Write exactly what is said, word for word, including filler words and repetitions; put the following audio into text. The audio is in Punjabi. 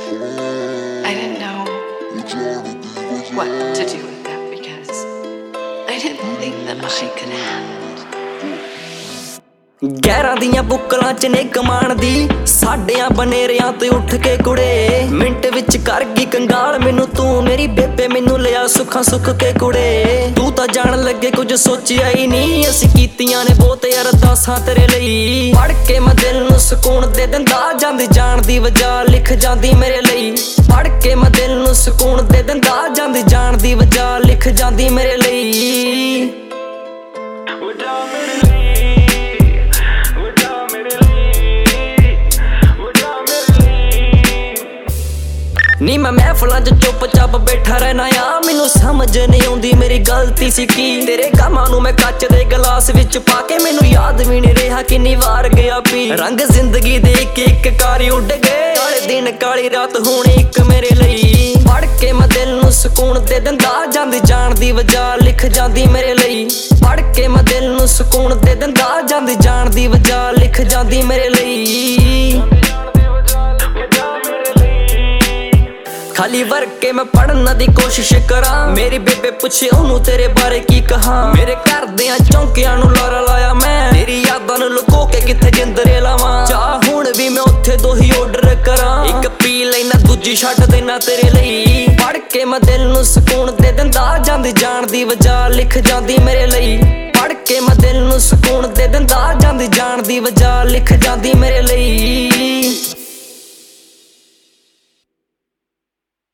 I didn't know what to do with that because I didn't think that I could handle. ਗਹਿਰਾਂ ਦੀਆਂ ਬੁੱਕਲਾਂ ਚ ਨੇ ਕਮਾਣ ਦੀ ਸਾਡਿਆਂ ਬਨੇਰਿਆਂ ਤੇ ਉੱਠ ਕੇ ਕੁੜੇ ਮਿੰਟ ਵਿੱਚ ਕਰ ਗਈ ਕੰਗਾਲ ਮੈਨੂੰ ਤੂੰ ਮੇਰੀ ਬੇਬੇ ਮੈਨੂੰ ਲਿਆ ਸੁੱਖਾਂ ਸੁੱਖ ਕੇ ਕੁੜੇ ਤੂੰ ਤਾਂ ਜਾਣ ਲੱਗੇ ਕੁਝ ਸੋਚਿਆ ਹੀ ਨਹੀਂ ਅਸੀਂ ਕੀਤੀਆਂ ਨੇ ਬਹੁਤ ਅਰਦਾਸਾਂ ਤੇਰੇ ਲਈ ਪੜ ਕੇ ਮੈਂ ਦਿਲ ਨੂੰ ਸਕੂਨ ਦੇ ਦਿੰਦਾ ਜਾਂਦੀ ਜਾਣ ਦੀ ਵਜ੍ਹਾ ਲਿਖ ਜਾਂਦੀ ਮੇਰੇ ਲਈ ਪੜ ਕੇ ਮੈਂ ਦਿਲ ਨੂੰ ਸਕੂਨ ਦੇ ਦਿੰਦਾ ਜਾਂਦੀ ਜਾਣ ਦੀ ਵਜ੍ਹਾ ਲਿਖ ਜਾਂਦੀ ਮੇਰੇ ਲਈ ਨੀ ਮੈਂ ਮਹਿਫਲਾਂ ਚ ਚੁੱਪ ਚਾਪ ਬੈਠਾ ਰਹਿਣਾ ਆ ਮੈਨੂੰ ਸਮਝ ਨਹੀਂ ਆਉਂਦੀ ਮੇਰੀ ਗਲਤੀ ਸੀ ਕੀ ਤੇਰੇ ਗਮਾਂ ਨੂੰ ਮੈਂ ਕੱਚ ਦੇ ਗਲਾਸ ਵਿੱਚ ਪਾ ਕੇ ਮੈਨੂੰ ਯਾਦ ਵੀ ਨਹੀਂ ਰਿਹਾ ਕਿੰਨੀ ਵਾਰ ਗਿਆ ਪੀ ਰੰਗ ਜ਼ਿੰਦਗੀ ਦੇ ਇੱਕ ਇੱਕ ਕਾਰੀ ਉੱਡ ਗਏ ਕਾਲੇ ਦਿਨ ਕਾਲੀ ਰਾਤ ਹੁਣ ਇੱਕ ਮੇਰੇ ਲਈ ਪੜ ਕੇ ਮੈਂ ਦਿਲ ਨੂੰ ਸਕੂਨ ਦੇ ਦਿੰਦਾ ਜਾਂਦੀ ਜਾਣ ਦੀ ਵਜ੍ਹਾ ਲਿਖ ਜਾਂਦੀ ਮੇਰੇ ਲਈ ਪੜ ਕੇ ਮੈਂ ਦਿਲ ਨੂੰ ਸਕੂਨ ਦੇ ਦਿੰਦਾ ਜਾਂਦੀ ਜਾਣ ਦੀ ਵਜ੍ਹਾ ਲਿਖ ਜਾਂਦੀ ਮੇਰੇ ਲਈ ਖਾਲੀ ਵਰ ਕੇ ਮੈਂ ਪੜਨ ਦੀ ਕੋਸ਼ਿਸ਼ ਕਰਾਂ ਮੇਰੀ ਬੇਬੇ ਪੁੱਛੇ ਉਹਨੂੰ ਤੇਰੇ ਬਾਰੇ ਕੀ ਕਹਾਂ ਮੇਰੇ ਘਰਦਿਆਂ ਚੌਂਕਿਆਂ ਨੂੰ ਲਾਰਾ ਲਾਇਆ ਮੈਂ ਤੇਰੀ ਯਾਦਾਂ ਨੂੰ ਲੁਕੋ ਕੇ ਕਿੱਥੇ ਜਿੰਦਰੇ ਲਾਵਾਂ ਚਾਹ ਹੁਣ ਵੀ ਮੈਂ ਉੱਥੇ ਦੋ ਹੀ ਆਰਡਰ ਕਰਾਂ ਇੱਕ ਪੀ ਲੈਣਾ ਦੂਜੀ ਛੱਡ ਦੇਣਾ ਤੇਰੇ ਲਈ ਪੜ ਕੇ ਮੈਂ ਦਿਲ ਨੂੰ ਸਕੂਨ ਦੇ ਦਿੰਦਾ ਜਾਂਦੀ ਜਾਣ ਦੀ ਵਜ੍ਹਾ ਲਿਖ ਜਾਂਦੀ ਮੇਰੇ ਲਈ ਪੜ ਕੇ ਮੈਂ ਦਿਲ ਨੂੰ ਸਕੂਨ ਦੇ ਦਿੰਦਾ ਜਾਂਦੀ ਜਾਣ ਦੀ ਵਜ੍ਹਾ ਲਿਖ ਜਾਂਦੀ ਮੇਰੇ